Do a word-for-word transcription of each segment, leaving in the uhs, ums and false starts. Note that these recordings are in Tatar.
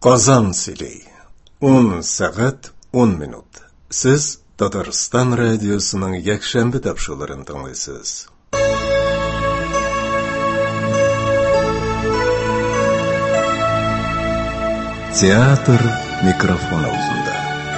Казан сөйлей. он сағат он минут. Сіз Татарстан радиосының якшәмбе тапшыларын тыңлайсыз. Театр микрофон аузында.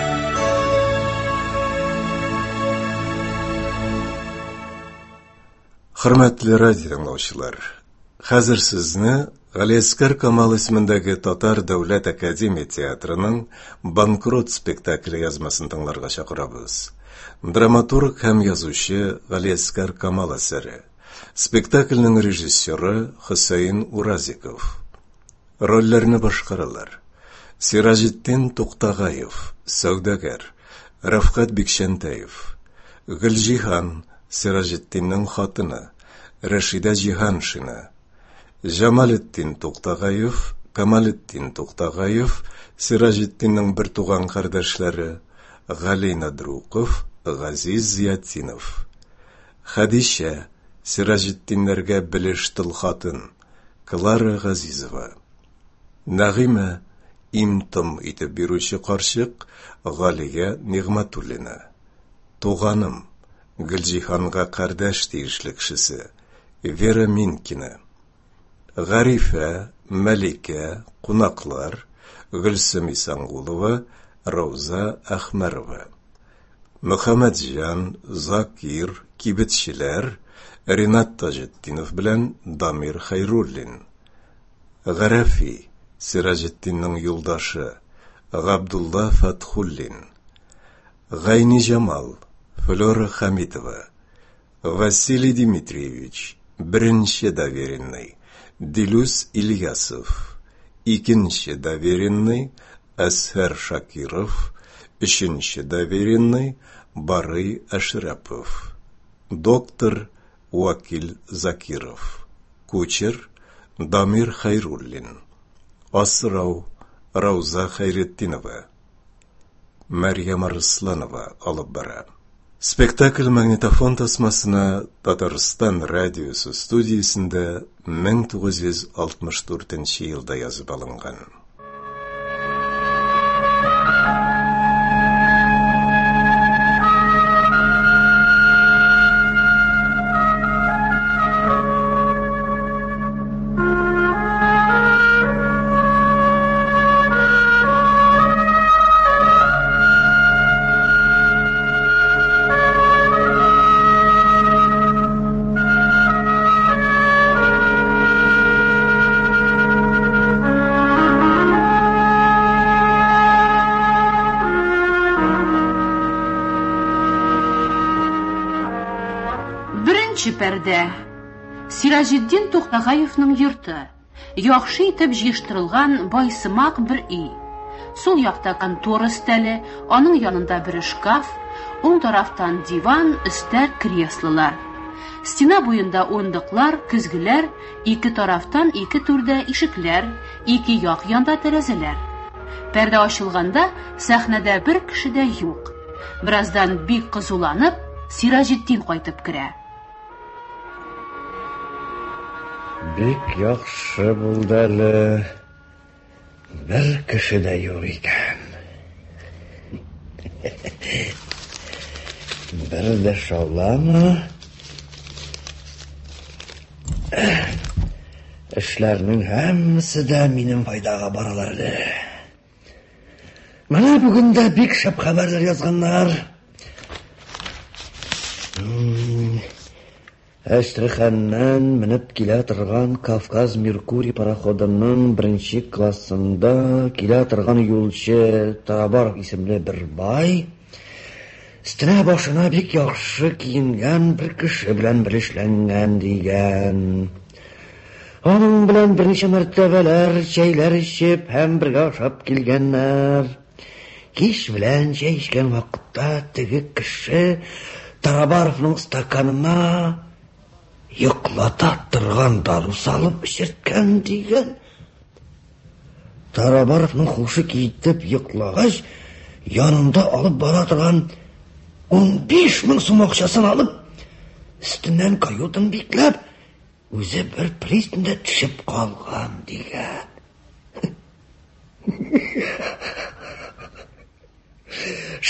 Хөрмәтле радио тыңлаучылар, хәзер сезне Галиәскәр Камал исемендәге Татар Дәүләт Академия театрының Банкрот спектакле язмасын тыңларга чакырабыз. Драматург һәм язучы Галиәскәр Камал әсәре. Спектакльнең режиссеры Хөсәен Уразиков. Рольләрне башкаралар: Сиражетдин Туктагаев, сәүдәгәр; Рафкат Бикшәнтәев; Гөлҗиһан, Сиражетдинның хатыны; Рәшидә Җиһаншина; Җамалетдин Туктагаев, Камалетдин Туктагаев, Сиражетдинның бер туган кардәшләре; Гали Надруков, Газиз Зиятдинов; Хәдичә, Сиражетдиннәргә белештыл хатын; Клара Газизова; Нәгыймә, им-том итеп бирүче карчык; Галия Нигъмәтуллина; Туганым, Гөлҗиһанга кардәш тиешле кешесе; Вера Минкина; Гарифә, Мәликә, кунаклар; Гөлсем Исангулова, Рауза Әхмәрова; Мөхәммәтҗан, Закир, кибетчеләр; Ринат Таҗетдинов белән Дамир Хәйруллин; Гарәфи, Сиражетдинның юлдашы; Габдулла Фатхуллин; Гайни Җамал, Флора Хамитова; Василий Дмитриевич, беренче доверенный; Дилүс Ильясов; икенче доверенный Әсһәр Шакиров; өченче доверенный Барый Әшрәпов; доктор Вакил Закиров; кучер Дамир Хәйруллин; асрау Рауза Хәйретдинова; Мәрьям Арсланова алып бара. Спектакль магнитофон тасмасына Татарстан радиосы студиясендә мең тугыз йөз алтмыш дүртенче елда язып алынган. Пәрдә. Сиражетдин Туктагаевның йорты. Яхшы итеп җыештырылган байсымак бер өй. Сул якта контора өстәле, аның янында бер шкаф, уң тарафтан диван, өстәл, креслолар. Стена буенда ундыклар, көзгеләр, ике тарафтан ике түрдә ишекләр, ике як янда тәрәзәләр. Пәрдә ачылганда сәхнәдә бер кеше дә юк. Бераздан бик кызуланып, Сиражетдин кайтып керә. Бик яхшы булды әле. Бер кеше дә юк икән. Бер дә шауламы? Эшләрнең һәммәсе дә минем файдага баралар иде. Менә бүген дә бик шәп хәбәрләр язганнар. Әштриханнан менеп килә торган Кавказ Меркурий пароходының беренче классында килә торган юлчы Тарабаров исемле бер бай өстенә башына бик яхшы киенгән бер кеше белән белешләнгән дигән. Аның белән берничә мәртәбәләр чәйләр эчеп һәм бергә ашап килгәннәр. Кич белән чәй эчкән вакытта теге кеше Тарабаровның стаканына йоклата торган дару салып эчерткән дигән. Тарабаровның хушы китеп йоклагач, янында алып бара торган ун биш мең сум акчасын алып, өстеннән каютын бикләп, үзе бер пристаньда төшеп калган дигән.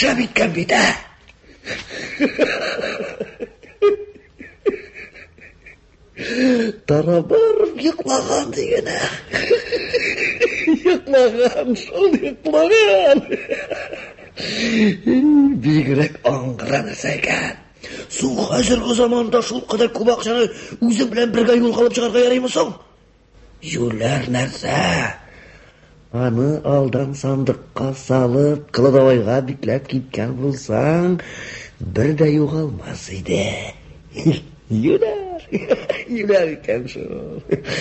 Акша биткән бит, ә? Тарабарып йоклаган дигәнә. Йоклаган, шул йоклаган. Бигрәк аңгыран икән. Су хәзерге заманда шул кадәр күп акчаны үзе белән бергә юлга алып чыгарга ярыймы соң? Юллар нәрсә? Аны алдан сандыкка салып, кылыдавайга бикләп киткән булсаң, бер дә югалмас иде. Юлар, юлар икән шул.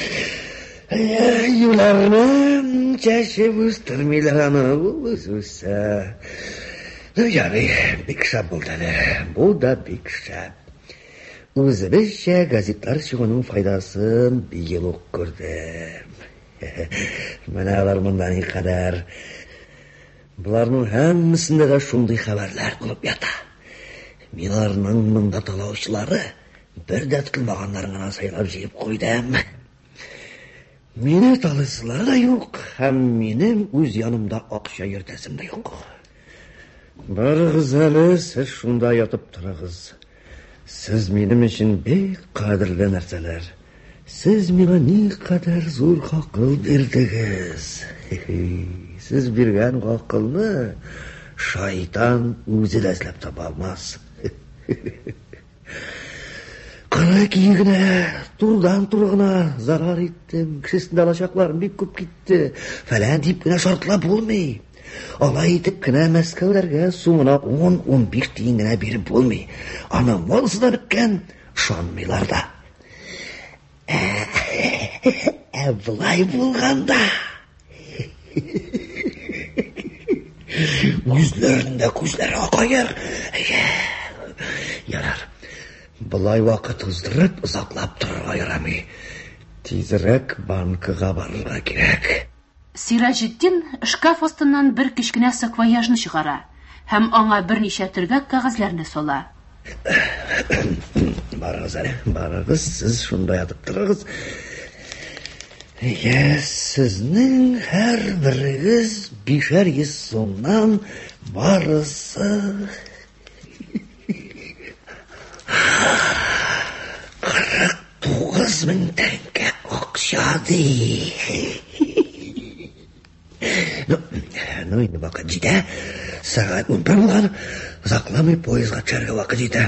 Юларны чәчеп үстермиләр аны, үсә. Ну, ярый, бик шәп булды әле. Бу да бик шәп. Үзебезчә газетлар чыгуның файдасын бигел ук күрдем. Менә алар монда никадәр. Буларның һәммәсендә дә шундый хәбәрләр булып ята. Миларның монда талаучылары бер дә тылмаганнарын гына сайлап җыеп куйдым. Мине талыслар да юк, һәм минем үз янымда акча йөртәсем дә юк. Барыгыз әле, сез шунда ятып торыгыз. Сез минем өчен бик кадерле нәрсәләр. Сез миңа никадәр зур хакыл бирдегез. Сез биргән хакылны шайтан үзе дә эзләп таба алмас. Кыры киегенә, турдан тургына зарар иттем. Кешесен дә алачакларым бик күп китте. Фәлән дип кенә шартлап булмый. Алай итеп кенә Мәскәүләргә сумына он-он биш тиен генә биреп булмый. Аны малсы да беткән, ышанмыйлар да. Ә былай булганда үзләрендә күзләре акаер. Ярар. Былай вакыт уздырып, озаклап торырга ярамый. Тизрәк банкыга барырга кирәк. Сираҗетдин шкаф астыннан бер кечкенә саквояжны чыгара һәм аңа берничә төргәк кәгазьләрне сола. Барыгыз әле, барыгыз, сез шунда ятып торыгыз. Я, сезнең һәр берегез бишәр йөз сумнан барысы кырык тугыз мең тәңкә акча ди. Ну, ну, инде вакыт җитә. Сәгать ун бер булган. Озакламый поездга төшәргә вакыт җитә.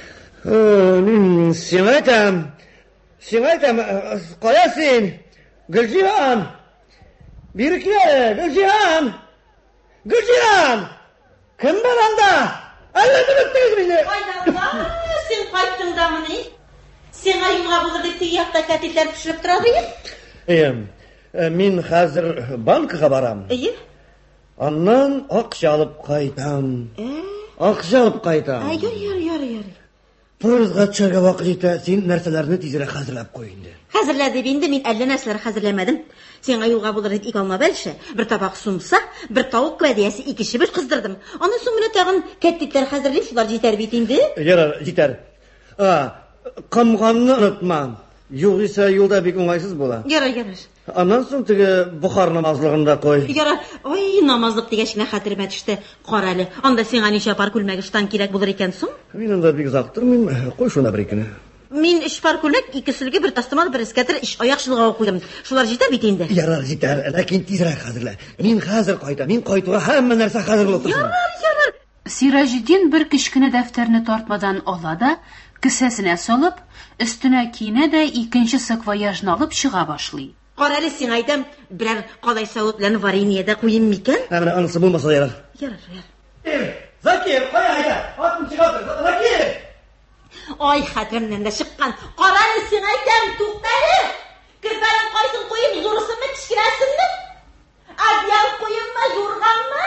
Сиңа әйтәм, сиңа әйтәм, кая син? Гөлҗиһан! Бир килә, Гөлҗиһан! Гөлҗиһан! Кем бар анда? Әллә дөмектегез мине? Кайда? Син кайттың дамыни? Сиңа юлга булыр дип теге якта кәтитләр пешереп тора ди. Мин хәзер банкка барам. Әйе. Аннан акча алып кайтам. Акча алып кайтам. Яр, яр, яр, яр. Поездга төшәргә вакыт җитә. Син нәрсәләрне тизрәк хәзерләп куй инде. Хәзерләде инде, мин әллә нәрсәләр хәзерләмәдем. Сиңа юлга булыр дип ике алма бәлше, бер табак сумса, бер тавык кәдиясе ике чебеш кыздырдым. Аны соң менә тагын кәттикләр хәзерли, шулар җитәр бит инде. Ярар, җитәр. А, камганны онытма. Югыйсә юлда бик уңайсыз була. Ярар, ярар. Аннан соң теге Бухар намазлыгында кой. Ярар. Ой, намазлык дигәч кенә хәтеремә төште. Кара әле. Анда сиңа ничә пар күлмәгештан кирәк булыр икән соң? Мин анда бик озак тормыйм. Кой шуна бер икене. Мин өч пар күлмәк, ике сөлге, бер тастымал, бер эскәтер, өч аяк шылгауга куйдым. Шулар җитә бит инде. Ярар, җитәр. Ләкин тизрәк хәзерлә. Мин хәзер кайтам. Мин кайтуга һәммә нәрсә хәзер булып торсын. Ярар, ярар. Сираҗетдин бер кечкенә дәфтәрне тартмадан ала да, кесәсенә салып, өстенә киенә дә икенче саквояжны алып чыга башлый. Кара әле, сиңа әйтәм, берәр калай савыт белән вареньеда куйым микән? Менә анысы булмаса ярар. Ярар, ярар. Закир, кая әйтә? Атын чыгартыр. Закир! Ай, хәтеремнән дә чыккан. Кара әле, сиңа әйтәм, туктале. Кирпәнең кайсын куйым, зурысынмы, кичкенәсенме? Адьял куйыммы, юрганмы?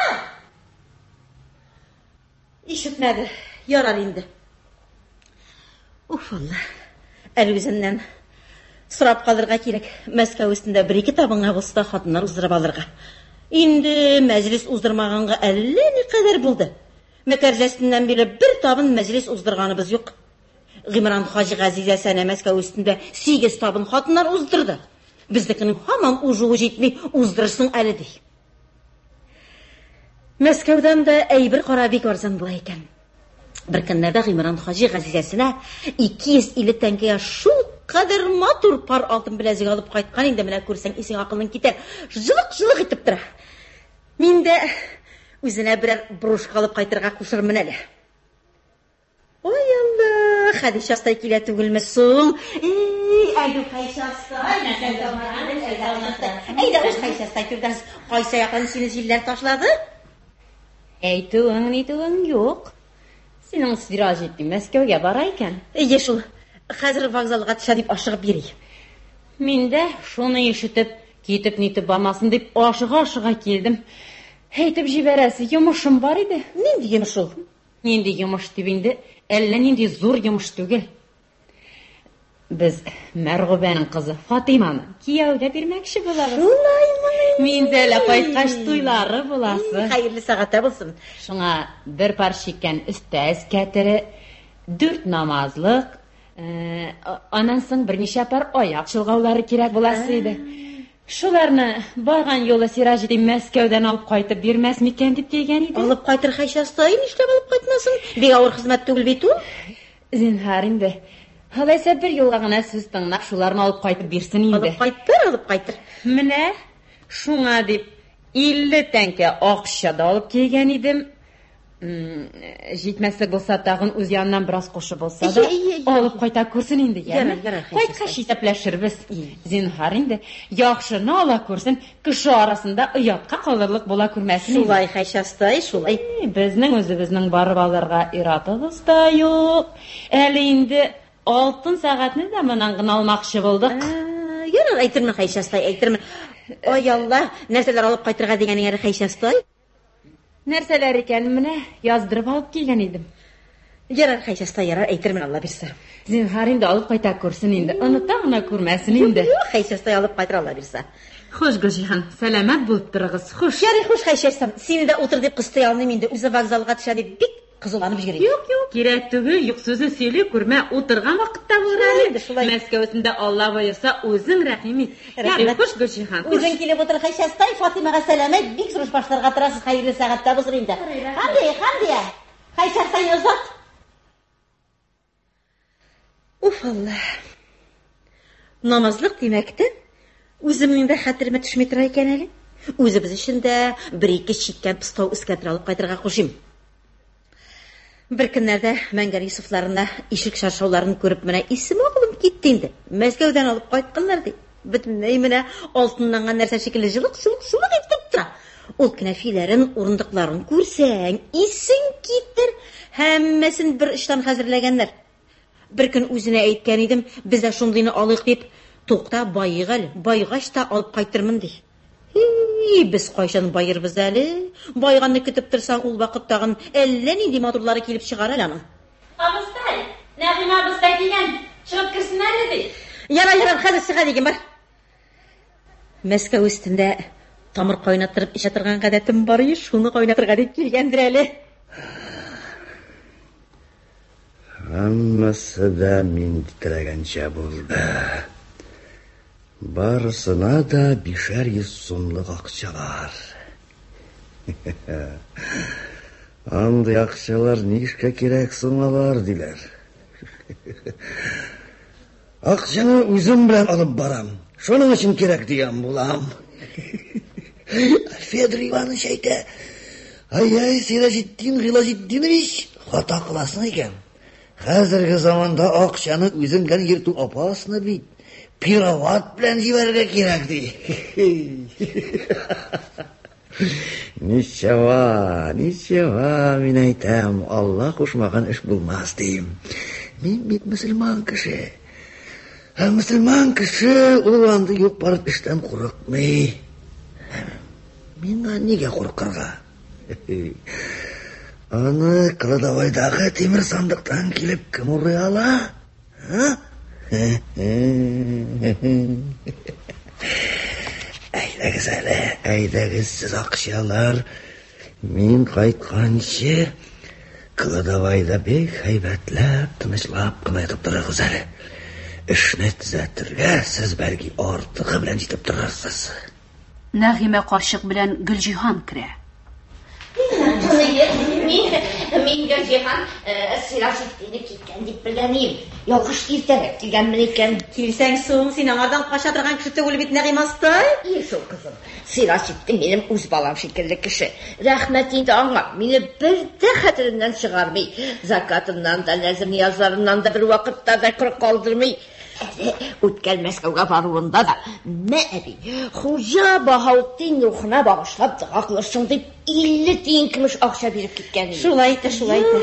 Ишетмәде. Ярар инде. Уф, алла. Әле үземнән сорап калырга кирәк. Мәскәү өстендә бер-ике табынга булса хатыннар уздырып алырга. Инде мәҗлес уздырмаганга әллә никадәр булды. Мәкәрҗәсеннән бирле бер табын мәҗлес уздырганыбыз юк. Гыймран Хаҗи Газизә сәнә Мәскәү өстендә сигез табын хатыннар уздырды. Безнекенең һаман ужуы җитми, уздырырсың әле ди. Мәскәүдән дә әйбер кара бик арзан була икән. Бер көннәрдә Гыймран хаҗи Газизәсенә ике йөз илле тәңкәгә шул кадәр матур пар алтын беләзек алып кайткан инде, менә күрсәң исең акылың китәр. Җылык-җылык итеп тора. Мин дә үзенә берәр брошка алып кайтырга кушырмын әле. Ой Алла, Хәдичә астай килә түгелме соң? Эй, әйдә Хәдичә астай, әйдә үз Хәдичә астай күрдән кайсы яктан сине җилләр ташлады? Әйтүең, нитүең юк. Синең Сиражетдин Мәскәүгә бара икән. Әйе шул. Хәзер вокзалга төшә дип ашыгып йөри. Мин дә шуны ишетеп, китеп нитеп бармасын дип ашыга-ашыга килдем. Әйтеп җибәрәсе йомышым бар иде. Нинди йомыш ул? Нинди йомыш дип инде, әллә нинди зур йомыш түгел. Без Мәргүбәнең кызы Фатиманы кияүгә бирмәкче булабыз. Шулаймы? Мин дә әле кайткач туйлары буласы. Хәерле сәгатә булсын. Шуңа бер пар шиккән өстәз кәтере, дүрт намазлык, анан соң берничә пар аяк чолгаулары кирәк буласы иде. Шуларны барган юлы Сиражетдин Мәскәүдән алып кайтып бирмәс микән дип дигән иде. Алып кайтыр Хәйшәстай, нишләп алып кайтмасын? Бик авыр хезмәт түгел бит ул. Зинһар инде. Алайса бер юлга гына сүз тыңлап, шуларны алып кайтып бирсен инде. Алып кайтыр, алып кайтыр. Менә шуңа дип илле тәңкә акча да алып килгән идем. Җитмәслек булса тагын үз янынан бераз кушып булса да алып кайта күрсен инде, яме. Кайткач исәпләшербез. Зинһар инде, яхшыны ала күрсен, кеше арасында оятка калырлык була күрмәсен. Шулай Хәйшәстай, шулай. Безнең үзебезнең барып алырга иратыбыз да юк. Әле инде алтын сәгатьне дә монан гына алмакчы булдык. Ярар, әйтермен Хәйшәстай, әйтермен. Ой Алла, нәрсәләр алып кайтырга дигәнең әле Хәйшәстай? Нәрсәләр икән, менә яздырып алып килгән идем. Ярар Хәйшәстай, ярар, әйтермен Алла бирсә. Зинһар инде алып кайта күрсен инде. Оныта гына күрмәсен инде. Юк, Хәйшәстай алып кайтыр Алла бирсә. Хуш Гөлҗиһан, сәламәт булып торыгыз. Хуш. Ярый, хуш Хәйшәстай. Сине дә утыр дип кыстай алмыйм инде. Үзе вокзалга төшә дип бик кызуланып йөри. Юк, юк, кирәк түгел, юк сүзен сөйли күрмә, утырган вакытта булыр әле. Мәскәүсендә Алла боерса, үзең рәхим ит. Ярый, хуш Гөлҗиһан. Үзең килеп утыр Хәйшәстай, Фатимага сәламәт, бик зур башларга торасыз, хәерле сәгатьтә булыр инде. Хәмдия, Хәмдия. Хәйшәстай озат. Уф Алла. Намазлык димәктә, үземнең дә хәтеремә төшми тора икән әле. Үзебез өчен дә бер-ике чиккән пыстау үскәтер алып кайтырга кушыйм. Бер көннәрдә Мәңгәр Юсуфларында ишек шаршауларын күреп менә исем агылым китте инде. Мәскәүдән алып кайтканнар ди. Бөтенләй менә алтынланган нәрсә шикелле җылык-җылык итеп тора. Ул кнәфиләрен, урындыкларын күрсәң, исең китер. Һәммәсен бер ыштан хәзерләгәннәр. Бер көн үзенә әйткән идем, без дә шундыйны алыйк дип, тукта байык әле, байгач та алып кайтырмын ди. Эй, без кайчан байырбыз әле? Байганны көтеп торсаң, ул вакыт тагын әллә нинди матурлары килеп чыгар әле аның. Абыстай, Нәгыймә абыстай килгән. Чыгып керсен әле ди. Ярар, ярар, хәзер чыга дигән бар. Мәскәү өстендә тамыр кайнатырып эчә торган гадәтем бар иде, шуны кайнатырга дип килгәндер әле. Һәммәсе дә мин теләгәнчә булды. Барысына да бишәр йөз сумлык акчалар. Андый акчалар нишкә кирәк соң алар диләр. Акчаны үзем белән алып барам. Шуның өчен кирәк дигән булам. Федор Иванович әйтә, ай-ай, Сиражетдин Гыйлаҗетдинович, хата кыласың икән. Хәзерге заманда акчаны үзең белән йөртү опасно бит. Пироват белән җибәрергә кирәк ди. Ничава, ничава, мин әйтәм, Алла кушмаган эш булмас дим. Мин бит мөселман кеше. Һәм мөселман кеше ул анда юк барып эштән курыкмый. Мин нигә куркырга? Аны кладовойдагы тимер сандыктан килеп кем урый ала? Ха? Әйдәгез әле, әйдәгез сез акчалар. Мин кайтканчы кладовойда бик һәйбәтләп, тынычлап кына ятып торыгыз әле. Эшне төзәтергә сез бәлки артыгы белән җитеп торырсыз. Нәгыймә карчык белән Гөлҗиһан керә. Мен Гөлжихан Сиражиддинді кеткен деп білген ем. Ялғыш келтіріп келген мен екен. Келсең соң, сен аңардан қаша тұрған кіші өлі бет Нағимастай? Е, сол қызым. Сиражиддин менің өз балам шекерлі кіші. Рахмет енді аңа. Мені бірді қатырымнан шығармай. Закатымнан да, нәзір ниязларымнан да бір уақытта да құр қалдырмай. Өткен Мәскеуге баруында да мәби Хужа Бахауттин рухына бағышлап дұға қылышың деп елу тиын күміш ақша беріп кеткен. Шулайды, шулайды.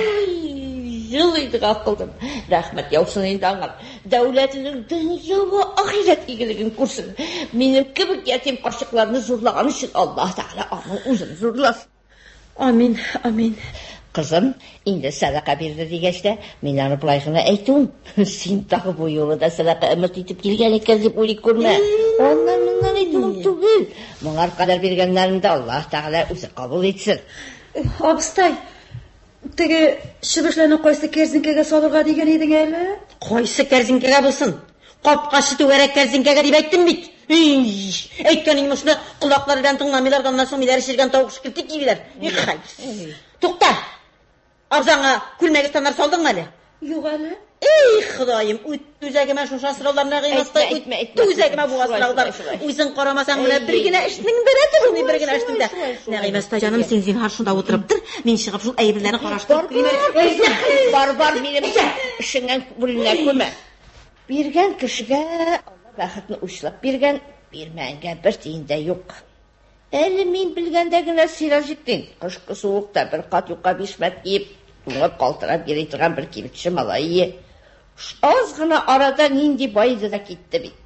Жылайды қылдым. Рахмет яусын енді аңар. Дәулетінің дүниеге ақирет игілігін көрсін. Менің кібір ертем қашықларını зорлаған үшін Аллах Тағала оның өзін зорласын. Амин, амин. Қызым, енді садақа берді дегешті, мен аны бұлайғына айтуым. Сен тағы бұл жолы да садақа үміт етіп келген екен деп ойлай көрме. Оннан мұнан айтуым түгіл. Мұңар қадар бергенлеріңді Аллах Тағала өзі қабыл етсін. Абыстай, теге шыбышланы қойсы керзінкеге салырға деген едің әлі? Қойсы керзінкеге болсын. Қапқа шыту керек керзінкеге деп айттым бит. Әйткенің мұшыны құлақлардан тыңламайлардан соң милер ішілген тауық шкілтік кейбілер. Тоқта! Абзаңа күлмегі станар салдың мәлі? Жоқ әлі. Ей, құдайым, өт-өзәгіме шұнша сырауларына қимастай, өт-өзәгіме буға сыраулар. Өзің қарамасаң мұна біргіне іштінің бірі тұр, оны біргіне іштіңді. Нәғимастай жаным, сен зен харшында отырып тұр, мен шығып жыл әйбірлерін қараштырып кіреймер. Бар, бар, менің ішіңен бүліне көме. Берген кішіге, Алла бақытын ұшылап берген, бермәнге бір тейінде жоқ. Әлі мен білгендегіне Сиражиддин, қышқы суықта бір қат юқа бешмәт киіп, туңып қалтырап берей тұрған бір кебітші малайы. Аз ғана арада нинди байды да кетті бит.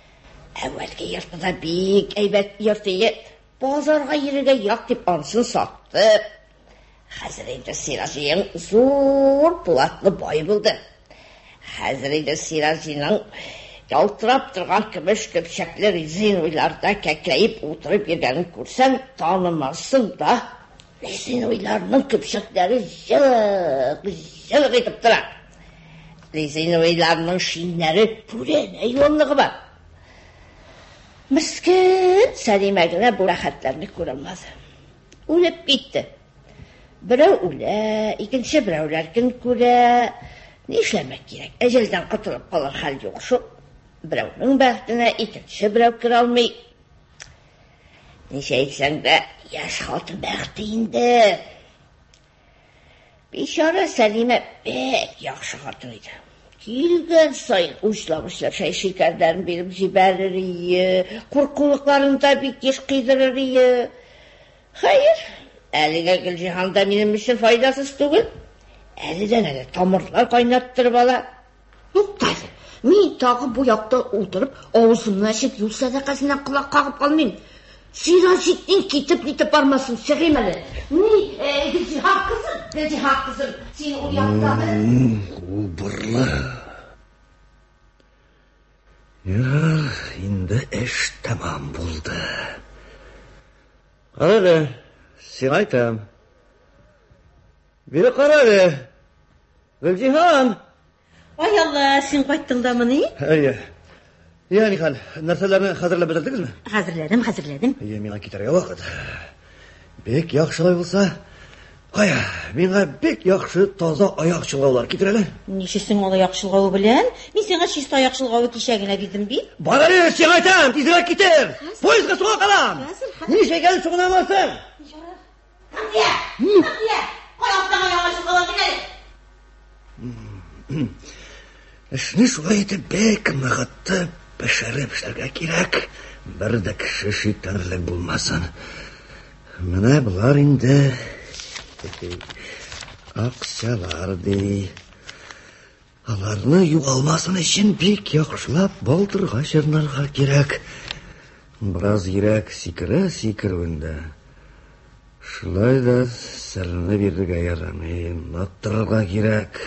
Әуелге ертіда бек, әйбәт ертіге, базарға еріге яқ деп ансын сатты. Қазір енді Сиражиддин зор бұлатлы бай болды. Қазір енді Сиражиддиннің ялтырап тұрған күміш көпшәклі резин ойларда кәкірейіп отырып ергенін көрсең танымассың да. Резин ойларының көпшәклері жылық-жылық етіп тұра. Резин ойларының шинлері пүрен әйонлығы бар. Міскін Сәлимәгіне бұл рахаттарны көрілмады. Өліп кетті. Біреу өлі, екінші біреулерін көре. Не ішләмек керек? Әжелден құтылып қалар хал жоқ шу. Біреудің бәқтіне екінші біреу кіре алмай. Неше айтсаң да, яш қалтын бәқті енді. Бейшара Сәлиме бәк яқшы қатын еді. Келген сайын ұшлап-ұшлап шай шекердерін беріп жібәрір ие, құрқылықларын да бек еш қидырыр ие. Хайыр, әліге Гүлжиханда менің үшін файдасыз түгіл. Әліден әлі тамырлар қайнаттырып ала. Ұқтайды. Мен тағы бұяқта отырып, ауызымна ашып, юл садақасынан құлақ қағып қалмайын. Сиражиддин кетіп, нетіп бармасын, сәғим әлі. Не, Гүлжихан қызым, Гүлжихан қызым, сені ұяқтады. Ұбырлы. Я, енді әш тамам болды. Қарады, сен айтам. Бері қарады. Гүлжихан. Ай Алла, сен қайттың да мұны? Әйе. Я, Нихан, нәрселеріні қазірлі бітірдіңіз ме? Қазірледім, қазірледім. Әйе, менің кетерге уақыт. Бек яқшылай болса, қая, менға бек яқшы таза аяқ шылғаулар кетірелі. Нешесің ол аяқ шылғауы білен? Мен сенға шесті аяқ шылғауы кешегіне бедім бе? Бар әлі, сен айтам, тезірек кетер. Пойызға суға қалам. Нешеген суғына амасың? Қамдия, қамдия, қонақтан аяқ шылғауы келеді. Ішіне солай етіп бәк мағатты пішіріп іштерге керек. Бірді кіші шектерлік болмасын. Мына бұлар енді ақшалар дей. Аларны юғалмасын үшін бек яқшылап балтырға жернарға керек. Біраз керек сикірі-сикір өнді. Шылай да сәріні бердіге ярамын, аттырға керек.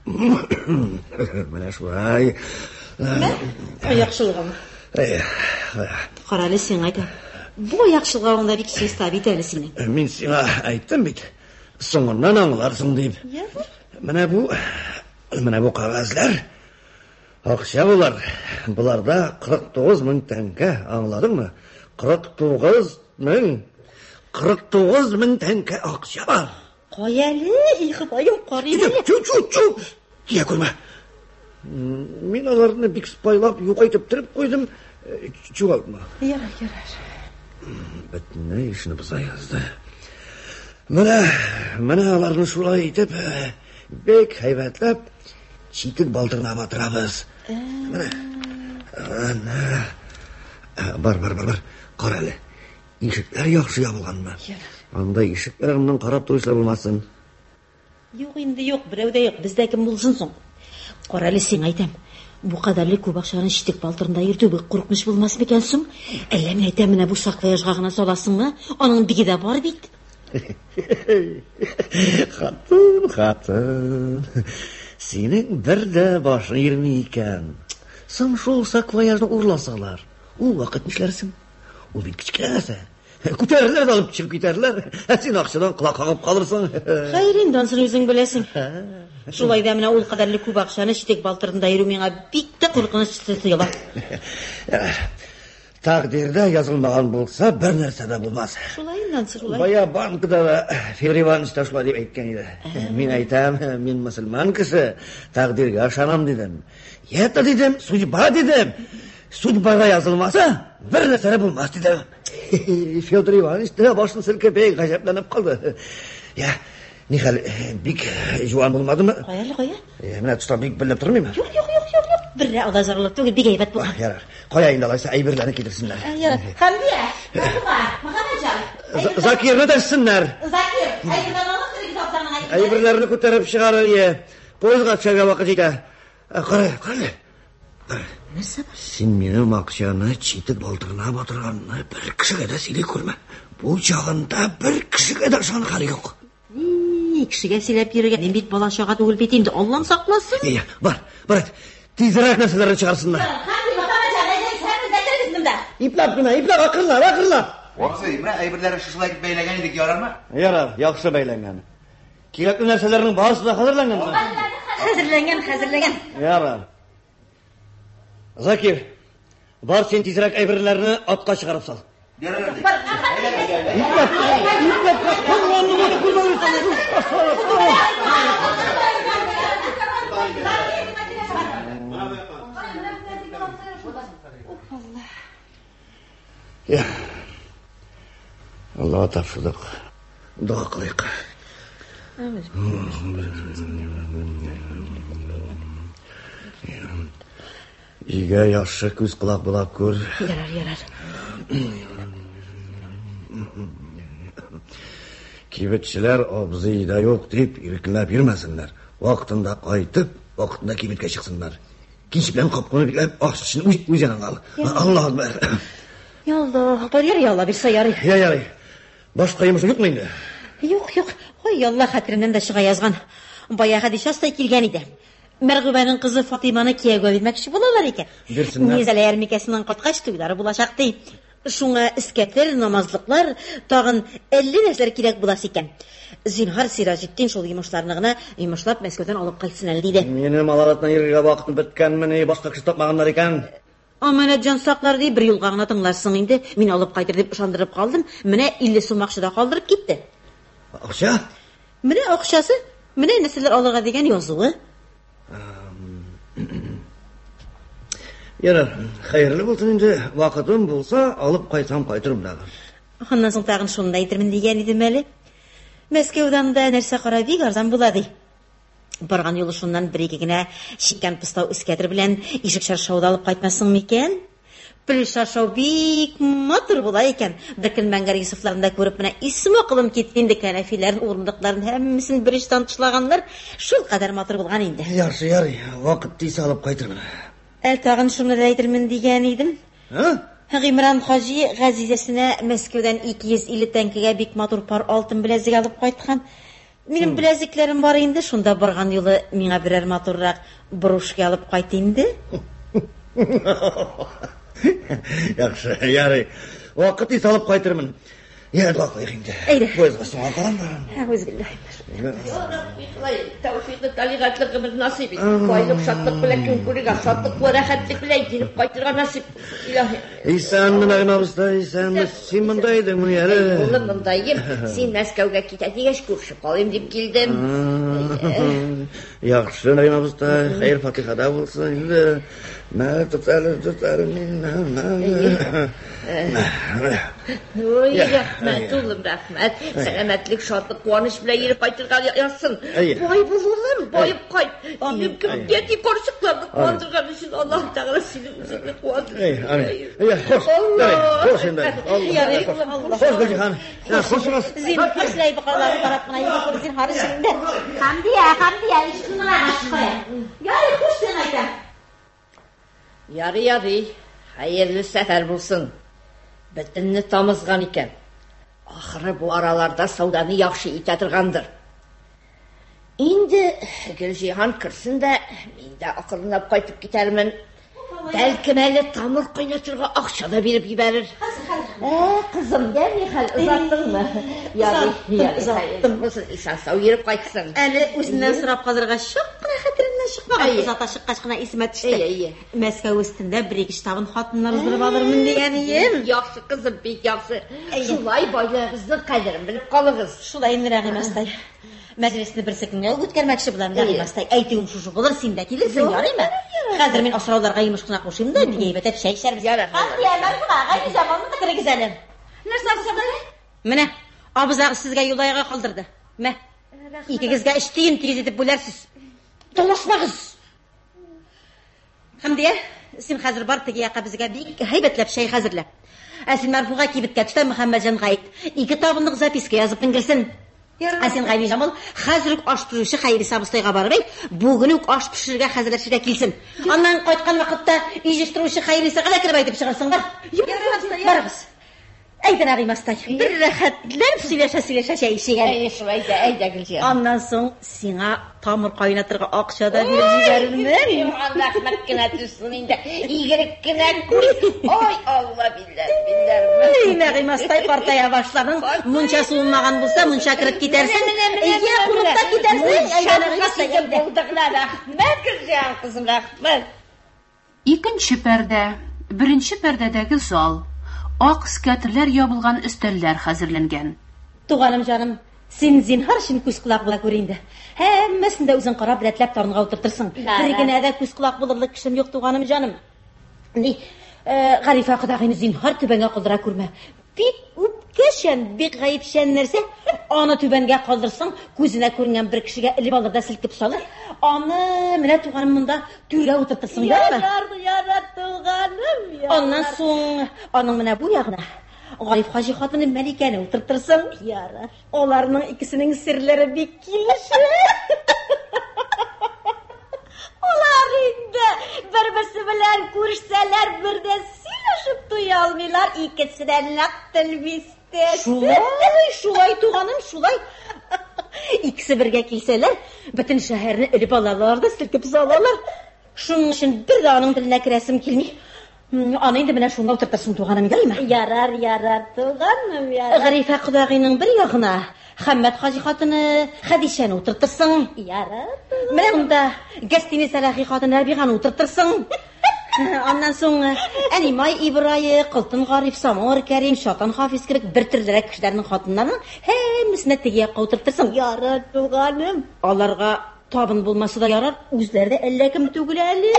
Міне шылай. Аяқшылығым. Қаралы сен айта. Бұл аяқшылығында бек сеста бет әлі сенің. Мен сеңа айттым бет. Соңынан аңыларсың дейіп. Міне бұл, міне бұл қағазлар. Ақша бұлар. Бұларда қырық тоғыз мың тәңке аңладың мы? қырық тоғыз мың. қырық тоғыз мың тәңке ақша бар. Қой әлі, иқыбайым қарайым әлі. Чу, чу, чу. Кия көрме. Мен аларыны бик спайлап, юқайтып тұрып қойдым. Чу алдыма. Ярар, ярар. Бітіне ішіні бұза язды. Міне, міне аларыны шулай етіп, бек хайбатлап, читік балтырына батырабыз. Міне. Бар, бар, бар, бар. Қар әлі. Ишіктер яқшы ябылғанма. Андай ишіктерімнің қарап тұрышлар болмасын. Yok indi yok, біреуде yok. Бізде кім болсын соң. Қаралы сен айтам. Бұ қадарлы көп ақшаны шитік балтырында ерді бік қорқыныш болмас мекен соң. Әлі мен айтам, міне бұ сақваяжға ғана соласың ма? Оның бігі де бар бейді. Қатын, қатын. Сенің бірді башын ермей екен. Сым шол сақваяжны ұрласалар. Ол вақыт нешлерсің? Ол бейт кішкенәсі. Күтәрілер де алып шығып кетерлер. Сен ақшадан құлақ қағып қалырсың. Қайрен дансын өзің білесің. Шулай да міне ол қадарлы көп ақшаны шитек балтырында еру меңа бикті қорқыныш сыйла. Тақдирде жазылмаған болса, бір нәрсе де болмас. Шулай дансы шулай. Бая банкыда да Федор Иванович та шулай деп айтқан еді. Мен айтам, мен мұсылман кісі, тақдирге ашанам дедім. Ета дедім, судьба дедім. Судьбаға жазылмаса, бір нәрсе де болмас дедім. Федор Иванович та башын сілкепей ғажапланып қалды. Я, Нихал, бик жуан болмады ма? Қоялы, қоя. Мына тұста бик біліп тұрмай ма? Жоқ, жоқ, жоқ, жоқ, жоқ. Бір алда жарылып түгіл бик әйбәт болған. Ярар, қояйын далайса әйбірлерін кетірсінлер. Ярар, Хамдия, Махыма, Махамаджан. Закирны тәшсінлер. Закир, әйбірлерін алып түрі кітаптарының айтып. Әйбірлерін көтеріп шығарыр, е. Пойызға түшәге вақыт жейді. Қарай, қарай. Нәрсе бар? Сен менің ақшаны читік балтырына батырғанына бір кішіге де силей көрме. Бұл жағында бір кішіге де шаны қары жоқ. Кішіге селеп ерген, бет бала шаға түгіл бетімді Аллам сақласын. Иә, бар, бар әт. Тезірек нәрселерін шығарсындар. Хамди, Махамаджан, әйден сәрін зәкіргіздімді. İplap buna, iplap, akırlar, akırlar. Oğuzı, İmre, ayıbırları şışılayıp beyleğen idik yarar mı? Yarar, yakşı beyleğen. Kirekli nerselerinin bağısı da hazırlangan mı? Hazırlangan, hazırlangan. Yarar. Zakir, var sen tezirek ayıbırlarını atqa çıkarıp sal. Yarar öyle. İplap, iplap, Allah'ını bunu kullanırsan. Ya, Allah'a tafırdık. Dua kılayık. İyiga yaxşı көз құлақ бұлақ көр. Yarar, yarar. Kibetçiler abzıyda yok deyip irkilap yürmesinler. Vaktinde kaytıp, vaktinde kibetke çıksınlar. Kinçiplen kapkonu biklep, ahşışını uyanan al. Allah'ım ver. Yallah, bariyar yallah bir sayarı. Ya yarı. Başka yemişi yok mu indi? Yok, yok. Oy yallah xatirimden de çığa yazgan. Bayağı dişastay kilgen idi. Mergube'nin kızı Fatima'nı kiye göbilmekşi bulalar iken. Birsinler. Nizale ermikesinden katkaç tüyleri bulaşak değil. Şuna isketler, namazlıklar, tağın elli nesler kirek bulas iken. Zinhar Sirajiddin şol yumuşlarını yumuşlap Mesköv'den alıp kaçsın el deydi. Benim alaratdan yerine vaktim bitken meni başka kişi tapmağanlar iken. Amanet can saklar diye bir yılgağına tınlarsın indi. Min alıp kaytır deyip ışandırıp kaldım. Mine illi sumakşıda kaldırıp gitti. Akşa? Mine akşası, mine nesiller alırga degen yozuğu. Yarar, hayırlı bulsun indi. Vakitim bulsa alıp kaytsam kaytırım dağır. Ondan soň tagyn şunda aytyrmyn diýen idim eli. Meskewden de nerse garabi garzan bulady. Bargan ýoly şundan bir ikigine şikkan pystaw isketir bilen işik şarşawda alyp gaýtmasyň meken? Bir şarşaw bik matur bola eken. Dikil Mengar Yusuflarynda görüp mene ismi okylym ketgende kanafilerin urundyklaryny hemmisini bir işten tuşlaganlar şol kadar matur bolgan indi. Yaxşı yarı, vakit diýse alyp gaýtyrmyn. El tagyn şunu aýtyrmyn diýen idim. Ha? İmran Haji Gazizesine Meskewden iki yüz elli tenkege bik matur par altın bilezik alıp gaýtgan. Menim bileziklerim var indi, şunda bargan ýoly miňa birer maturrak bruşka alyp gaýt indi. Yaxşı, yarı. Vakit diýse alyp gaýtyrmyn. Ya dua koyayım inде. Әйдә. Поездға соңға қарам. Тәүфиқны талиғатлығы бір насип ет. Байлық, шаттық білән күн көріға, шаттық бұла рәхәтлік білән келіп қайтырға насип. Илахи. İnsan mı nabızda, insan mı sen bundaydın mı yarı? Oğlum bundayım. Sen Мәскәүгә китә дигәч күршеп калыйм дип килдем. Yaxşı nabızda, hayır Fatiha'da bulsun. Mə tutarım, tutarım. Ой, рәхмәт, улым, рәхмәт. Сәламәтлек, шатлык, қуаныш белән йөреп кайтырга язсын. Бай бул, улым, байып кайт. Минем кемгәти карчыкларны куандырган өчен Аллаһ Тәгалә сине үзенә куандырыр. Хош, хош инде. Хош Гөлҗиһан. Хошмас. Зин кисләй бакалары карап кына йөреп зин хары шунда. Хамдия, Хамдия, ишкуна ашкая. Ярый, хуш сен әйтәм. Ярый, ярый. Хәерле сәфәр булсын. Бөтенне тамызган икән. Ахыры бу араларда сауданы яхшы итә торгандыр. Инде Гөлҗиһан кирсен дә, мин дә акырынлап кайтып китәрмен. Бәлкем әле тамыр кайнатырга акча да биреп җибәрер. Э, кызым, дәрни хәл узаттыңмы? Ярый, ярый. Бусын ишан сау йөреп кайтсын. Әле үзеннән сорап калырга шук кына хәтереннән чыкмаган. Узата чыккач кына исемә төште. Мәскәү өстендә бер ике штабын хатыннар уздырып алырмын дигән идем. Яхшы кызым, бик яхшы. Шулай байлыгыбызны кадерен белеп калыгыз. Шулай инде Рәгыймәстай. Мәҗлесне берсе көнгә үткәрмәкче булам Рәгыймәстай. Әйтүем шушы булыр, син дә килерсең, ярыймы? Хәзер мин асрауларга йомыш кына кушыйм да, бигә әйбәтеп чәй эчәрбез. Хәзер Мәрфуга, Җамалны да кирегез әле. Нәрсә булса менә, абызагы сезгә юлайга калдырды. Мә, икегезгә эш тиен тиз итеп бүләрсез. Талашмагыз. Хәмдия, син хәзер бар теге якка безгә бик әйбәтләп чәй хәзерлә. Ә син Мәрфуга кибеткә төшә Мөхәммәтҗанга әйт. Ике табынлык записка язып ингелсен. Ә син Гайни Җамал хәзер үк аш пешерүче Хәйриса абыстайга барып әйт, бүген үк аш пешерергә хәзерләшергә килсен. Аннан кайткан вакытта иҗештирүче Хәйрисага да кире әйтеп чыгарсыңдар. Барыгыз. Әйдә Рәгыймәстай. Бер рәхәтләп сөйләшә-сөйләшә чәй эчегән. Әйе, шулай да, әйдә Гөлҗиһан. Аннан соң сиңа тамыр кайнатырга акча да биреп җибәрермен. Рәхмәт кенә төшсен инде. Игелек кенә күр. Ой, Алла билләр, билләр. Эй, Рәгыймәстай картая башладың. Мунча суынмаган булса, мунча киреп китәрсең. Әйе, кунакта китәрсең. Әйдә Рәгыймәстай, булдыгына рәхмәт Гөлҗиһан кызым, рәхмәт. Икенче пәрдә, беренче пәрдәдәге зал. Ак скатерләр ябылган өстәлләр хәзерләнгән. Туганым җаным, син зинһар өчен күз кулак була күр инде. Һәммәсен дә үзең карап рәтләп тарынга утыртырсың. Бер генә дә күз кулак булырлык кешем юк, туганым җаным. Ни, Гарифа кодагыйны зинһар түбәнгә калдыра күрмә. Бик үпкәшән, бик гаепшән нәрсә. Аны түбәнгә калдырсаң, күзенә күренгән бер кешегә элеп алыр да селкеп салыр. Аны менә туганым монда түргә утыртырсың, ярымы? Ярар, ярар, туганым. Аннан соң, аның менә бу ягына Гариф Хаҗи хатыны Мәликәне утыртырсың, ярар. Аларның икесенең серләре бик килешә. Алар инде бер-берсе белән күрсәләр, бердә сөйләшеп туя алмыйлар, икесе дә нәкъ тел бистә. Шулай, шулай туганым, шулай. Икесе бергә килсәләр, бөтен шәһәрне элеп алалар да селкеп салалар. Шуның өчен бер дә аның теленә керәсем килми. Аны инде менә шунда утыртырсың, туганым, ярыймы? Ярар, ярар, туганым, ярар. Гарифа кодагыйның бер ягына Хәммәт Хаҗи хатыны Хәдишәне утыртырсың. Ярар. Менә монда Гәстини Сәлахи хатыны Рәбиганы утыртырсың. Аннан соң Әнимай Ибрае, Кылтын Гариф, Самар Кәрим, Шатан Хафиз кебек бер төрлерәк кешеләрнең хатыннарын һәммәсенә теге якка утыртырсың. Ярар, туганым. Аларга табын булмаса да ярар, үзләре дә әллә кем түгел әле.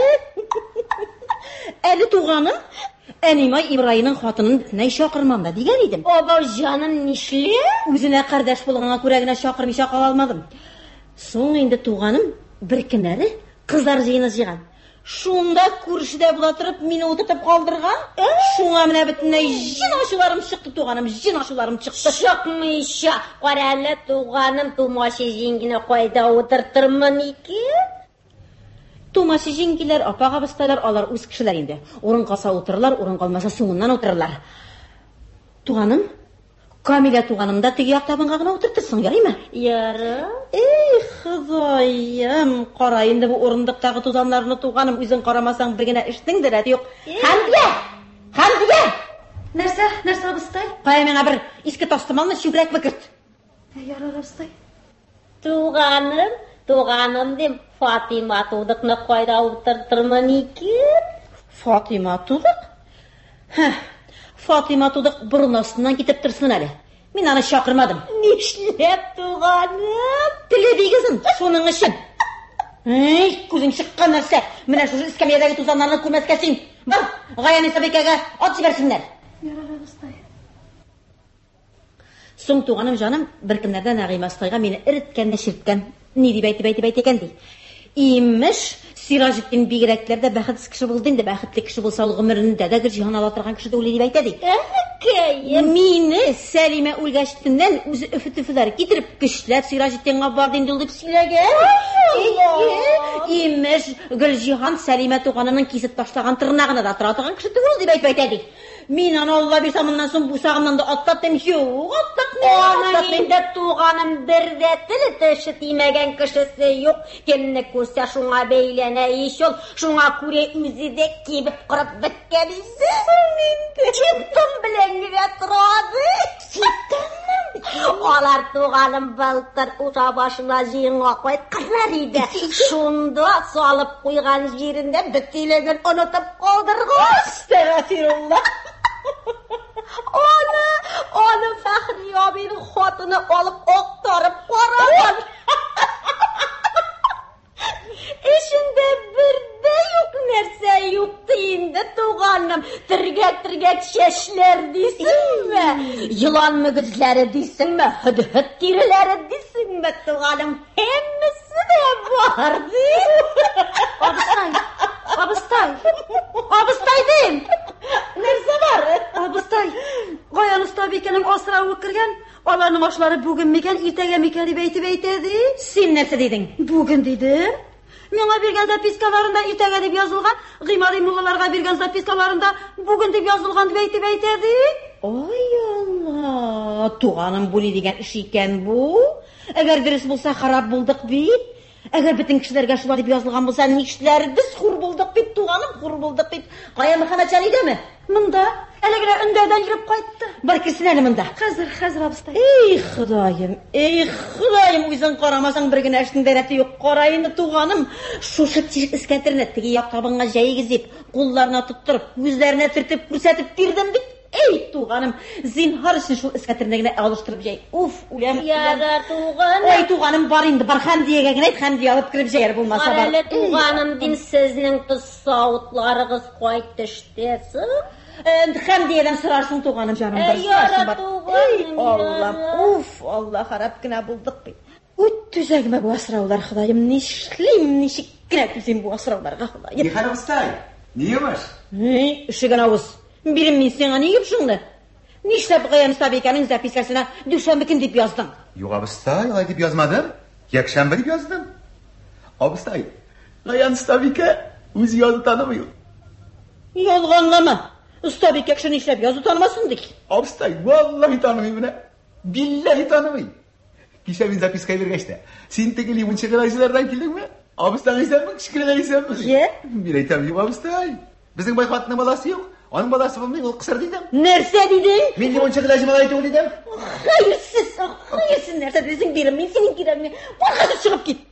Әле туганым, Әнимай Ибраеның хатынын нәй чакырмам да дигән идем. Аба җаным, нишле? Үзенә кардәш булганга күрә генә чакырмыйча кала алмадым. Соң инде туганым бер көннәре кызлар җыены җыйган. Шунда күршедә була торып мине утыртып калдырган. Шуңа менә бөтенләй җин ачуларым чыкты, туганым, җин ачуларым чыкты. Чыкмыйча, кара әле туганым, тумачы җиңгине кайда утыртырмын икән? Тумачы җиңгиләр, апага быстайлар, алар үз кешеләр инде. Урын калса утырырлар, урын калмаса соңыннан утырырлар. Туганым, Камилә туганым да теге як табынга гына утыртырсың, ярыймы? Ярый. Эй, Ходаем, кара инде бу урындыктагы тузаннарны туганым, үзең карамасаң бер генә эштең дә юк. Хәмдия! Хәмдия! Нәрсә? Нәрсә абыстай? Кая миңа бер иске тастымалны чүбрәк бекерт. Ярар абыстай. Туғаным, туғаным дем, Фатима тудықны қойда отыртырмын екен. Фатима тудық? Хә, Фатима тудық бұрын астынан кетіп тұрсын әлі. Мен аны шақырмадым. Нишлеп туғаным? Тілі дейгізін, соның үшін. Ей, көзің шыққан нәрсе. Менә шушы эскамиядәге тузаннарны күрмәскә син. Бар, Гаян Исабекәгә ат җибәрсеннәр. Ярар абыстай. Соң туганым җаным, беркемнәрдә Нәгыймә Астайга мине иреткән дә ширткән. Ни дип әйтеп әйтеп әйтә икән ди. Имеш, Сиражетдин бигрәкләрдә бәхетсез кеше булды инде, бәхетле кеше булса ул гомерендә дә җиһан ала торган кеше түгел дип әйтә ди. Әкәем. Мине Сәлимә үлгәчтеннән үзе өфе-төфеләр китереп, көчләп Сиражетдинга барды инде ул дип сөйләгән. Имеш, Гөлҗиһан Сәлимә туганының кисеп ташлаган тырнагына да тора торган кеше түгел дип әйтеп әйтә ди. Мин аны Алла бирсә моннан соң бусагымнан да аттаттым. Юк, аттатмыйм. Аның инде туғаным бердә теле теше тимәгән кешесе юк. Кемне күрсә шуңа бәйләнә иш ул. Шуңа күрә үзе дә кибеп кырып беткән исе. Читтем белән генә торады. Алар туғаным былтыр ута башына җыенга кайтканнар иде. Шунда салып куйган җирендә бөтилеген онытып калдырган. Әстәгъфирулла. Оны, оны Фәхри абиның хатыны алып актарып караган. Эшендә бердә юк нәрсә юк инде туганым. Тиргәк-тиргәк чәчләр дисеңме? Йылан мөгезләре дисеңме? Хөд-хөд тиреләре дисеңме туганым? Һәммәсе дә бар ди. Абыстай. Абыстай. Абыстай дим. Нәрсә бар? Абыстай. Гаян Устабикәнең асравы кергән. Аларның ашлары бүген микән, иртәгә микән дип әйтеп әйтә ди. Син нәрсә дидең? Бүген дидем. Миңа биргән запискаларында иртәгә дип язылган, Гыймари муллаларга биргән запискаларында бүген дип язылган дип әйтеп әйтә ди. Ой Алла, туганым бу ни дигән эш икән бу? Әгәр дөрес булса, харап булдык бит. Әгәр бөтен кешеләргә шулай дип язылган булса, нишләр без хур булдык бит, туганым хур булдык бит. Кая Мөхәммәтҗан идеме? Монда, әле генә өндәдән йөреп кайтты. Бар килсен әле монда. Хәзер, хәзер абыстай. Эй, Ходаем, эй, Ходаем, үзең карамасаң бер генә эшнең дәрәте юк. Кара инде туганым. Шушы тишек искәнтерне теге як табынга җәйгезеп, кулларына тоттырып, күзләренә төртеп күрсәтеп бирдем бит. Эй, туганым, зинһар өчен шул искәнтерне генә алыштырып җәй. Уф, үләм. Яра туганым. Ой, туганым бар инде, бар Хәмдиягә генә әйт, Хәмдия алып кирип җәяр булмаса бар. Әле туганым дин сезнең тыз сауытларыгыз кайтыштысы. Хәмдиядән сорарсың туганым җаным. Яра туганым. Аллам, уф, Алла харап кенә булдык бит. Үт түзәгемә бу асраулар, Ходаем, нишлим, ничек кенә түзим бу асрауларга, Ходаем. Нихәл абыстай? Ни йомыш? Эй, ишеген авыз. Бирем мин сиңа ни дип шуңны? Нишләп Гаян Исабекәнең запискасына дүшәмбе көн дип яздың? Юк абыстай, алай дип язмадым. Якшәмбе дип яздым. Абыстай, Гаян Исабекә үзе язу танымый. Ялганлама. Исабекә кеше нишләп язу танымасын ди? Абыстай, валлаһи танымый менә. Билләһи танымый. Кичә мин записка биргәчтә, син теге лимончы гыйләҗләрдән килдеңме? Абыстай исәнме, кичкеләр исәнме? Е? Мин әйтәм, юк абыстай. Безнең байкатның баласы юк. Аның баласы булмый, ул кысыр дидем. Нәрсә дидең? Мин лимончы гыйләҗе малай түгел дидем. Хәерсез, хәерсез нәрсә дисең бирем, мин синең кирәгеңне. Бар хәзер чыгып кит.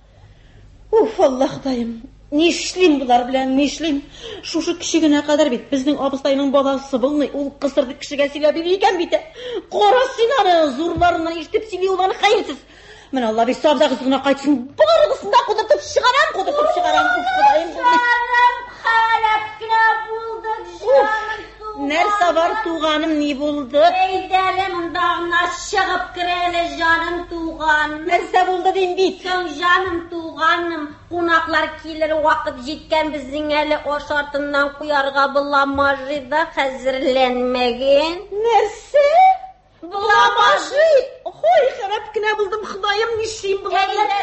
Уф, Алла Ходаем. Нишлим булар белән, нишлим? Шушы кичегенә кадәр бит безнең абыстайның баласы булмый, ул кысырды кешегә сөйләп бирә икән бит. Кара син аны, зурларыннан ишетеп сөйли ул аны хәерсез. Мен Алла бит сабда кызына кайтсын, барыгысын да кудыртып чыгарам, кудыртып чыгарам. Уф, Ходаем булмый. Халап кенә булды җаным. Нәрсә бар туганым, ни булды? Әйдәлем дагына чыгып керәле җаным туганым. Нәрсә булды дим бит? Соң җаным туганым, кунаклар килер вакыт җиткән, безнең әле аш артыннан куярга буламажы да хәзерләнмәгән. Нәрсә? Буламажы? Хой, харап кенә булдым, Ходаем, нишлим була?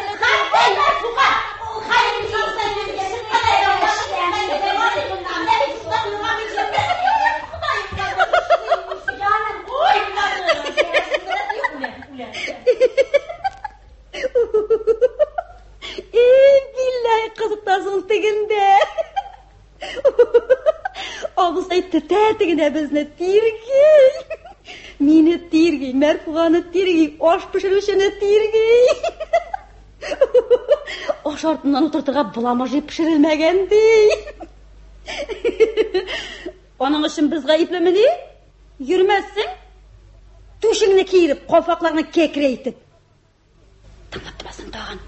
Ey, billahi kızıktasın teginde. Abısay tete әтігіне бізні тиргей. Мені тиргей, Мәрфуғаны тиргей, аш пішірушіні тиргей. Аш артынан отыртыға бұламажи пішірілмәгендей. Оның үшін біз ғайыплымыны? Жүрмәсің? Түшіңні кейіріп, қофақларını кекірейтіп. Таңатты басын таған.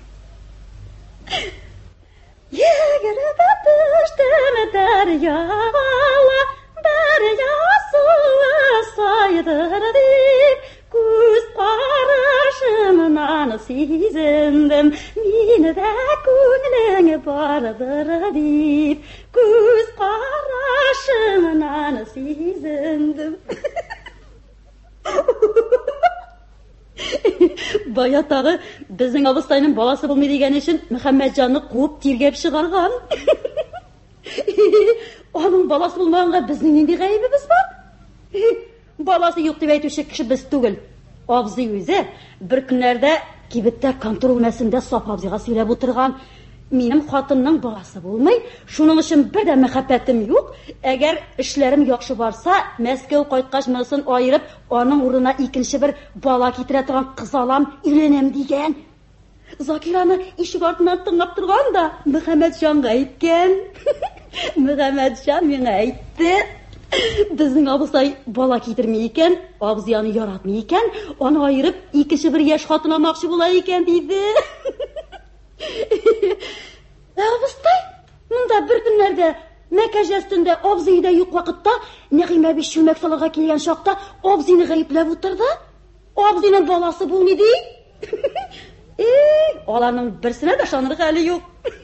Егері батыштымы дарияла, дария суы сайдыр деп, көз қарашымынан сезіндім, мені де көңіліңе бардыр деп, көз қарашымынан сезіндім. Баятағы біздің абыстайның баласы болмай деген үшін Мұхаммеджанны қуып тергеп шығарған. Оның баласы болмағанға біздің нендей ғайыбымыз бар? Баласы жоқ деп айтушы кіші біз түгіл. Абзый өзі бір күнлерде кебітті контор бөлмесінде Сап абзыға сөйлеп отырған. Менің қатынның баласы болмай, шуның үшін бір де мәхәббәтім жоқ. Әгер ішлерім яқшы барса, Мәскеу қайтқаш мұнысын айырып, оның орнына екінші бір бала кетіре тұрған қыз алам, үйленем деген. Закираны ишік артынан тыңлап тұрған да Мұхаммеджанға айткен. Мұхаммеджан мен айтты. Біздің абыстай бала кетірмей екен, абзияны яратмай екен, оны айырып, екінші бір еш қатын алмақшы бола екен дейді. Абыстай, мұнда бір күнлерде Мәкәжә үстінде абзыйда юк вакытта Нәғимә би шүмәк салырга килгән шакта абзыйны гаепләп утырды. Абзыйның баласы булмый ди. Эй, аларның берсенә дә шаныр хәле юк.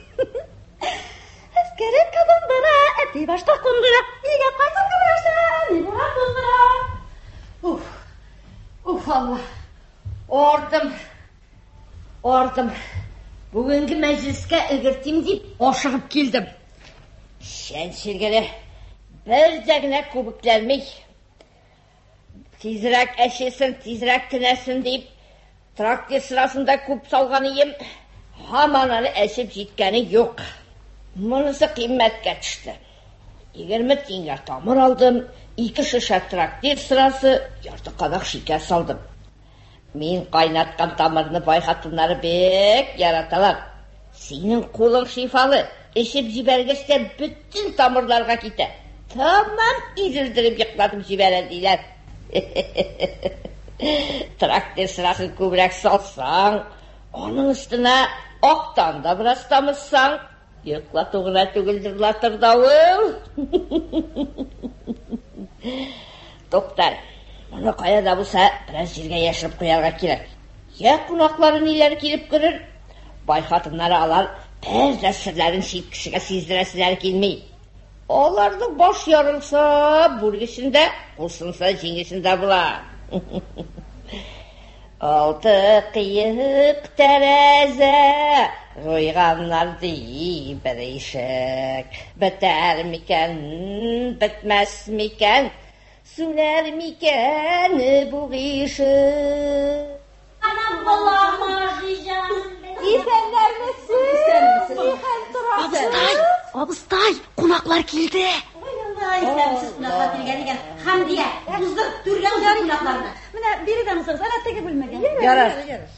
Әскәре кабандыра, әти башта кундыра, нигә кайтып киләсәң? Нигә кундыра? Уф. Уф, Алла. Ордым. Ордым. Бүгінгі мәжіліске үгіртім деп ашығып келдім. Шән шергелі бір дәгіне көбіклермей. Тезірәк әшесін, тезірәк кінәсін deyip трактир сырасында көп салғаны ем, хамананы әшіп жеткені жоқ. Мұнысы қимметке түшті. Егерме теңге тамыр алдым, екі шыша трактир сырасы, ярты қанақ шекер салдым. Мен қайнатқан тамырны байқатынлары бек яраталар. Сенің қолың шифалы, ішіп жібергесте bütün тамырларға кете. Тамам изілдіріп еқладым жібәрі дейлер. Трактир sıрасын көбірек салсаң, оның үстіне оқтан да біраз тамызсаң, еқлатуғына түгілдірлатыр дауыл. Тоқтар. Мұны қаяда болса, біраз жерге яшырып қоярға керек. Я қонақлары нелер келіп көрір, байқатынлары алар, бәрді сірлерін шеткішіге сездірәсілер келмей. Олардың баш ярылса, бүргісінде, ұсынса жеңесінде бұла. Алты қиық тәрәзі, жойғанларды бір ешік. Бітер мекен, бітмәс мекен, Süler miken bu işi? Anam bulamajıcan. İfenler misin? İfen durasın. Abыстay, abыстay, qonaqlar keldi. Ay, istemsiz qonaqlar kelgan ekan. Hamdiya, uzdurib turgan o'zar qonaqlarni. Mana beridan misol, alatdagi bo'lmagan. Yarar.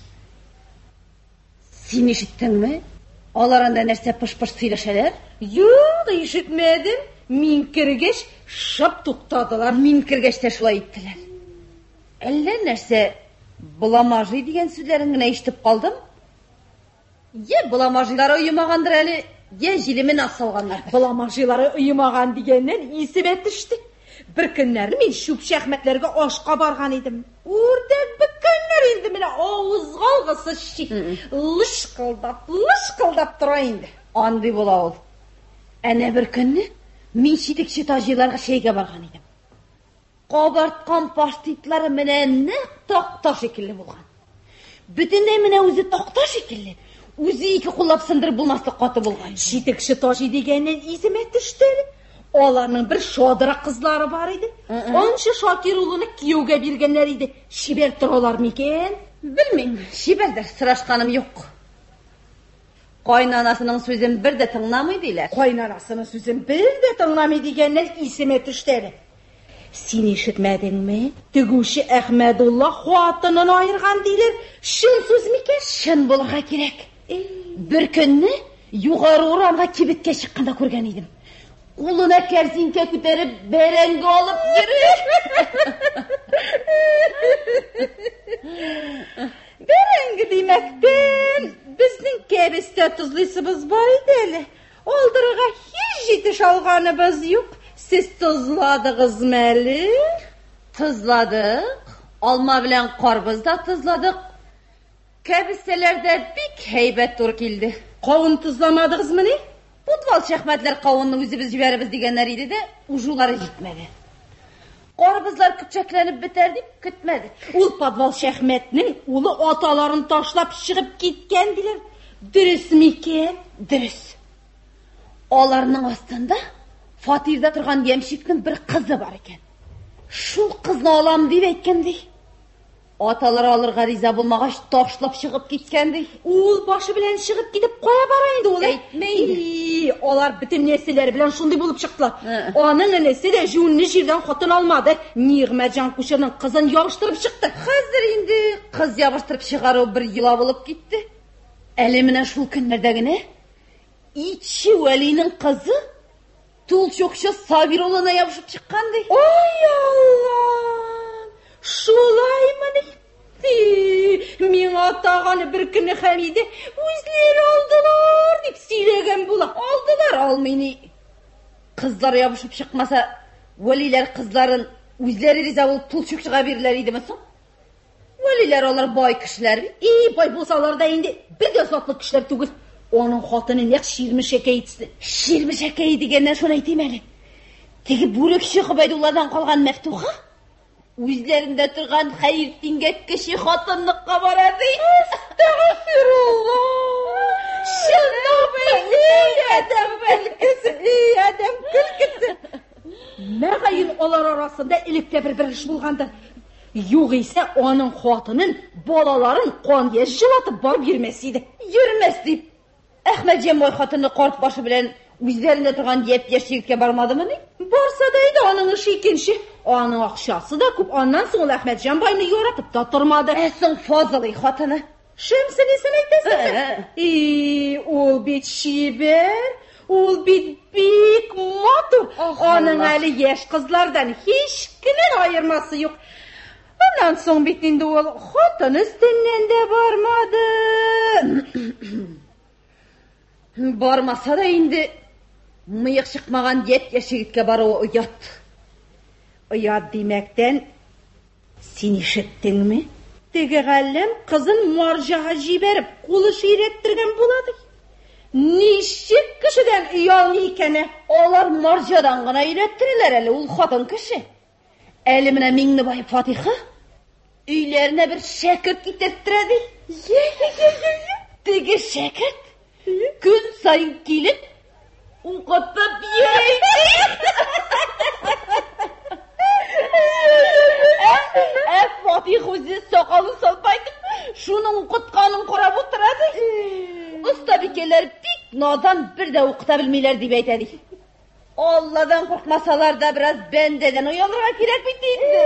Sen eshitdingmi? Olar anda narsa pish-pish сөйләшәләр? Yo'q, eshitmadim. Min kirgəş şap toxtadılar. Min kirgəşdə şulay etdilər. Әллә нәрсә bulamajı дигән сүзләрен генә ишетеп калдым. Я bulamajылары уймагандыр әле, я җилемен асалганнар. Bulamajылары уймаган дигәннән исебә төште. Bir көннәрне мин Шүпши Әхмәтләргә ашка барган идем. Үрдәк бер көннәр инде менә авызга алгысы ши. Лышкылдап, лышкылдап тора инде. Андый була ул. Әнә бер көнне Мин шитекче таҗиларга шәйгә барган идем. Кабарткан паштитлары менә нәкъ такта шикелле булган. Бүтәнләй менә үзе такта шикелле. Үзе ике куллап сындырып булмаслык каты булган. Шитекче таҗи дигәннән исемә төште. Аларның бер шадыра кызлары бар иде. Анчы Шакир улыны кияүгә биргәннәр иде. Шибәр торалар микән? Белмим, шибәрдер, сырашканым юк. Кайнанасының сүзен бер дә тыңламый диләр. Кайнанасының сүзен бер дә тыңламый дигәннән исеме төште әле. Син ишетмәдеңме? Тегүче Әхмәдулла хатынын айырган диләр. Шын сүз микән? Шын булырга кирәк. Бер көнне югары урамга кибеткә чыкканда күргән идем. Кулына кәрзинкә күтәреп бәрәңге алып йөрер. Бәрәңге димәктән безнең кәбестә тузлысыбыз бар иде әле. Алдырыга һич җитеш алганыбыз юк. Сез тузладыгызмы әле? Тузладык. Алма белән карбыз да тузладык. Кәбестәләрдә бик һәйбәт тур килде. Кавын тузламадыгызмы ни? Подвал шәхмәтләр кавынны үзебез җибәребез дигәннәр иде дә, ужулары җитмәде. Карбызлар көпчәкләнеп бетәр дип көтмәде. Ул подвал шәхмәтнең улы аталарын ташлап чыгып киткән диләр. Дөресме икән? Дөрес. Аларның астында фатирда торган ямщикның бер кызы бар икән. Шул кызны алам дип әйткән ди. Аталары алырга риза булмагач ташлап чыгып киткән ди. Ул башы белән чыгып китеп кая бара инде ул? Әйтмәйди. Алар бөтен нәрсәләре белән шундый булып чыктылар. Аның энесе дә җүнне җирдән хатын алмады. Нигъмәтҗан күченең кызын ябыштырып чыкты. Хәзер инде кыз ябыштырып чыгару бер йола булып китте. Әле менә шул көннәрдә генә Итче Вәлинең кызы Тулчукчы Сабир улына ябышып чыккан ди. Ой Алла! Шулаймы ни? Миңа таганы бер көнне Хәмиде үзләре алдылар дип сөйләгән була. Алдылар алмый ни. Кызлар ябышып чыкмаса, вәлиләр кызларын үзләре риза булып Тулчукчыга бирәләр идеме соң? Вәлиләр алар бай кешеләр. И бай булсалар да инде бер дә затлы кешеләр түгел. Аның хатыны нәкъ ширмешәкәй итсе. Ширмешәкәй дигәннән шуны әйтим әле. Теге бүрекче Гобайдулладан калган Мәфтуха үзләрендә торган хәйр тингәк кеше хатынлыкка бара ди. Әстәгъфирулла. Шулай адәм белгесе, адәм көлкесе. Мәгәен алар арасында электә бер бер эш булгандыр. Югыйсә аның хатынын, балаларын кан яшь җылатып барып йөрмәс иде. Йөрмәс дип Әхмәтҗан бай хатыны карт башы белән үзләрендә торган япь-яшь егеткә бармадымы ни? Барса да иде аның эше икенче. Аның акчасы да күп. Аннан соң Әхмәтҗан байны яратып та тормады. Ә соң Фазылый хатыны Шәмсен исем әйтәсеңме? И, ул бит шибер, ул бит бик матур. Аның әле яшь кызлардан һич кенә аермасы юк. Аннан соң бит инде ул хатын өстеннән дә бармады. Бармаса да инде мыек чыкмаган япь-яшь егеткә баруы уят. Уят димәктән син ишеттеңме? Теге галләм кызын марҗага җибәреп, кулы ширәттергән булады. Ничек кешедән уялмый икән? Алар марҗадан гына өйрәттерәләр әле, ул хатын кеше. Әле менә Миңнебай Фатиха өйләренә бер шәкерт китерттертә ди. Теге шәкерт күн сайын килеп укытып йөри. Ә Фатих үзе сакалын салпайтып, шуның укытканын карап утыра ди. Уста бикәләр бик надан, бер дә укыта белмиләр дип әйтә ди. Алладан куркмасалар да бераз бәндәдән уялырга кирәк бит инде.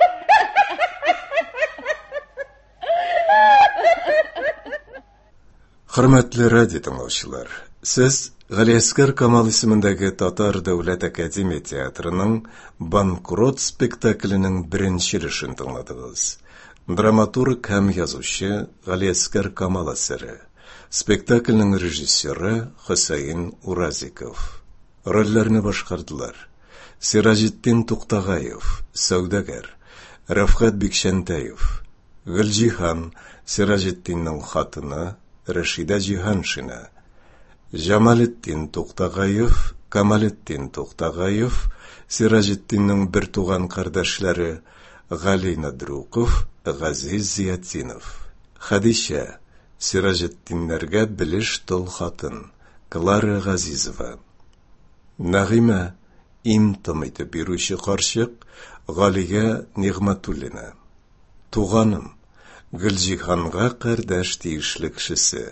Хөрмәтле радио тыңлаучылар, сез Галиәскәр Камал исемендәге Татар дәүләт академия театрының Банкрот спектакленең беренче өлешен тыңладыгыз. Драматург һәм язучы Галиәскәр Камал әсәре. Спектакленең режиссеры Хөсәен Уразиков. Рольләрне башкардылар: Сираҗетдин Туктагаев, сәүдәгәр; Рафхат Бикшәнтәев; Гөлҗиһан, Сираҗетдинның хатыны, Рәшидә Җиһаншина; Җамалетдин Туктагаев, Камалетдин Туктагаев, Сираҗетдинның бер туган кардәшләре Гали Надруков, Газиз Зиятдинов; Хадиша, Сираҗетдиннәргә белеш тол хатын, Клара Газизова; Нагыймә, им-тым итеп бирүче карчык, Галия Нигъмәтуллина; Туганым, Гөлҗиһанга кардәш тиешле кешесе,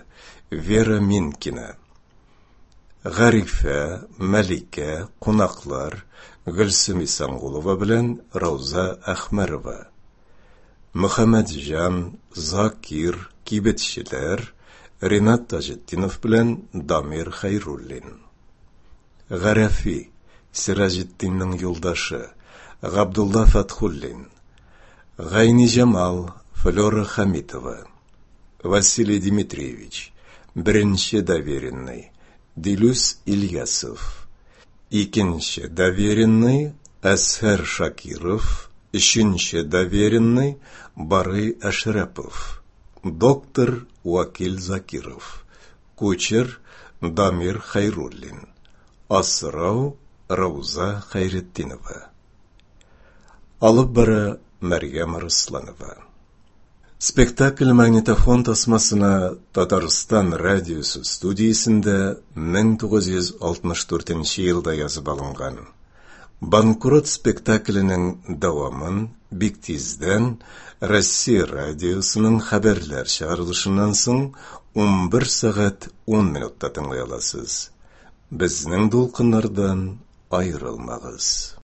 Вера Минкина. Гарифа, Малика, кунаклар Гөлсем Исангулова белән Рауза Әхмәрова. Мөхәммәтҗан, Закир, кибетчеләр Ринат Таҗетдинов белән Дамир Хәйруллин. Гарәфи, Сираҗетдинның юлдашы Габдулла Фатхуллин. Гайни Җамал, Флора Хамитова. Василий Дмитриевич, беренче доверенный Дилүс Ильясов. Икенче доверенный Әсһәр Шакиров. Өченче доверенный Бары Әшрәпов. Доктор Вакил Закиров. Кучер Дамир Хәйруллин. Асрау Рауза Хәйретдинова. Алып бара Мәрьям Русланова. Спектакль магнитофон тасмасына Татарстан радиосы студиясендә мең тугыз йөз алтмыш дүртенче елда язып алынган. Банкрот спектакленең дәвамын бик тиздән Россия радиосының хәбәрләр чыгарылышыннан соң ун бер сәгать ун минутта тыңлый аласыз. Безнең дулкыннардан аерылмагыз.